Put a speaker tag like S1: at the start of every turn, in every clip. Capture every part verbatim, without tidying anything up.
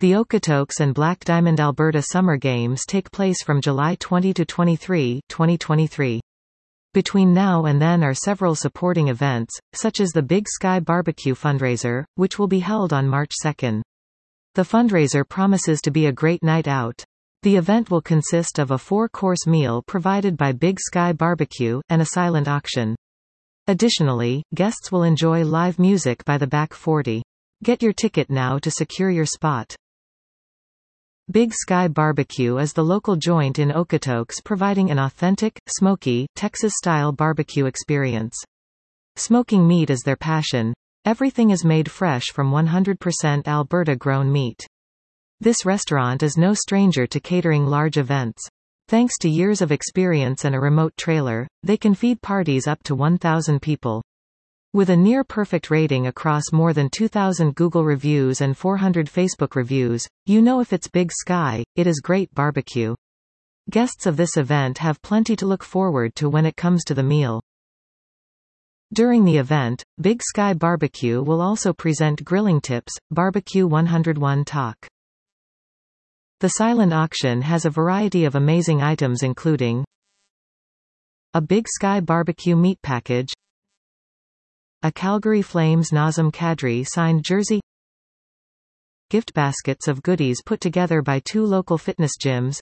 S1: The Okotoks and Black Diamond Alberta Summer Games take place from July twentieth to twenty-third, twenty twenty-three. Between now and then are several supporting events, such as the Big Sky Barbecue fundraiser, which will be held on March second. The fundraiser promises to be a great night out. The event will consist of a four-course meal provided by Big Sky Barbecue, and a silent auction. Additionally, guests will enjoy live music by the Back forty. Get your ticket now to secure your spot. Big Sky Barbecue is the local joint in Okotoks providing an authentic, smoky, Texas-style barbecue experience. Smoking meat is their passion. Everything is made fresh from one hundred percent Alberta-grown meat. This restaurant is no stranger to catering large events. Thanks to years of experience and a remote trailer, they can feed parties up to one thousand people. With a near-perfect rating across more than two thousand Google reviews and four hundred Facebook reviews, you know if it's Big Sky, it is great barbecue. Guests of this event have plenty to look forward to when it comes to the meal. During the event, Big Sky Barbecue will also present grilling tips, Barbecue one oh one Talk. The silent auction has a variety of amazing items including a Big Sky Barbecue meat package, a Calgary Flames Nazem Kadri signed jersey, gift baskets of goodies put together by two local fitness gyms,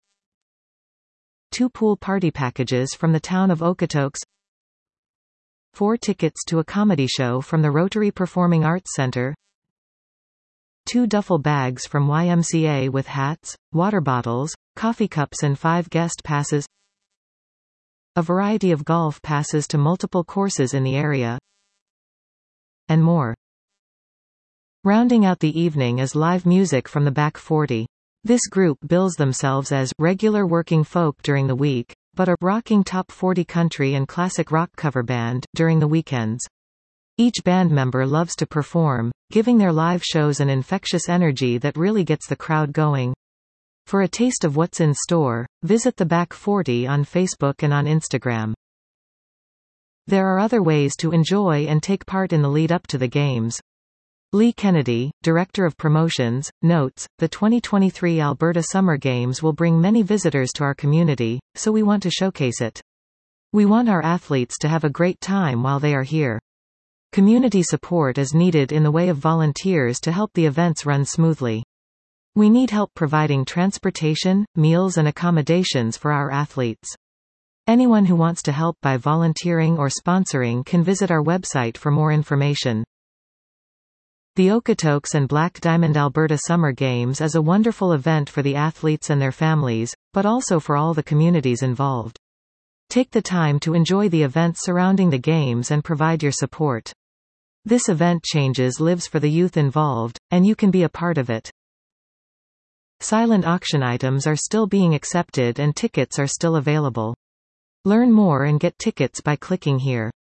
S1: two pool party packages from the town of Okotoks, four tickets to a comedy show from the Rotary Performing Arts Center, two duffel bags from Y M C A with hats, water bottles, coffee cups and five guest passes, a variety of golf passes to multiple courses in the area, and more. Rounding out the evening is live music from the Back forty. This group bills themselves as regular working folk during the week, but a rocking top forty country and classic rock cover band during the weekends. Each band member loves to perform, giving their live shows an infectious energy that really gets the crowd going. For a taste of what's in store, visit the Back forty on Facebook and on Instagram. There are other ways to enjoy and take part in the lead up to the games. Lee Kennedy, Director of Promotions, notes, the twenty twenty-three Alberta Summer Games will bring many visitors to our community, so we want to showcase it. We want our athletes to have a great time while they are here. Community support is needed in the way of volunteers to help the events run smoothly. We need help providing transportation, meals and accommodations for our athletes. Anyone who wants to help by volunteering or sponsoring can visit our website for more information. The Okotoks and Black Diamond Alberta Summer Games is a wonderful event for the athletes and their families, but also for all the communities involved. Take the time to enjoy the events surrounding the games and provide your support. This event changes lives for the youth involved, and you can be a part of it. Silent auction items are still being accepted and tickets are still available. Learn more and get tickets by clicking here.